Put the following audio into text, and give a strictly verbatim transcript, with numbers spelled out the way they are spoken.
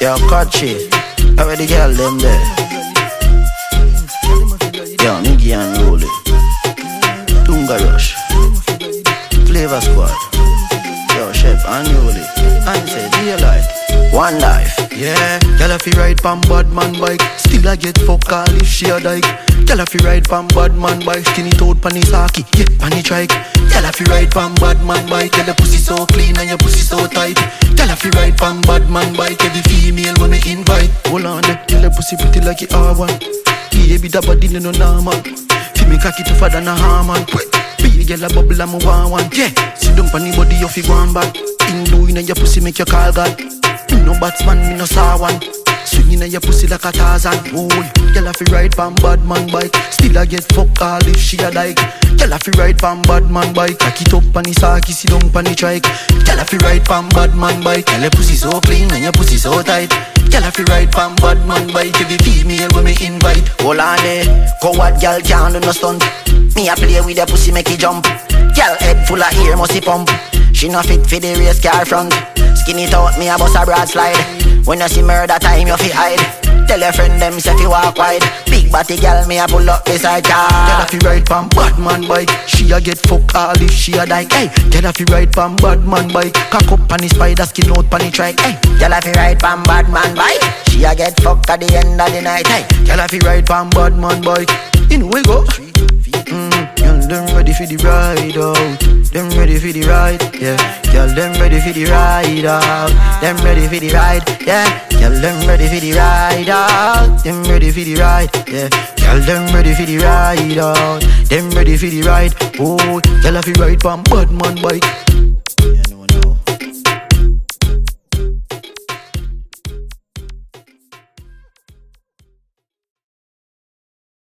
Yo, Kochi, how are the girl them there? Yo, Miggy and Rolly, Tunga Rush, Flavor Squad, yo, Chef and Rolly, and say, do you like One Life? Yeah, girl if you ride pam bad man bike, still I get fuck all if she a dyke. Girl if you ride pam bad man bike, skinny toad pan his hockey, yeah, pan his trike. Girl if you ride pam bad man bike, girl your pussy so clean and your pussy so tight. Girl if you ride pam bad man bike, every female when me invite. Hold on there, girl your pussy pretty like it R one. Yeah, be that body no normal. Feel me cocky tougher than a Harman. Be a girl a bubble and me want one. Yeah, sit down pan the body you fi go on back. In doing and your pussy make you call God. Me no batsman, me no saw one. Swinging on your pussy like a Tarzan. Ooh, girl if you ride pam bad man bike, still I get fuck all if she a dyke. Girl if you ride pam bad man bike, cock it up on his hockey, sit down pan the trike. Girl if you ride pam bad man bike, girl your pussy so clean and your pussy so tight. Girl if you ride pam bad man bike, every female when me invite. Hold on there, coward girl can't do no stunt. Me a play with the pussy make it jump. Girl head full of hair must pump. She no fit for the race car front. Skin it out, me a bust a broad slide. When you see murder time, you fi hide. Tell your friend them say fi walk wide. Big body girl, me a pull up beside car. Girl if you ride pam bad man bike, she a get fuck all if she a dyke. Hey, girl if you ride pam bad man bike, cock up on the spider, skin out on the trike. Hey, girl if you ride pam bad man bike, she a get fuck at the end of the night. Hey, girl if you ride pam bad man bike, in we go. Mm, girl them ready for the ride out, them ready for the ride, yeah. Girl them ready for the ride out, them ready for the ride, yeah. Girl them ready for the ride out, them ready for the ride, yeah. Girl them ready for the ride out, them ready for the ride. Oh, girl if you ride pam bad man bike.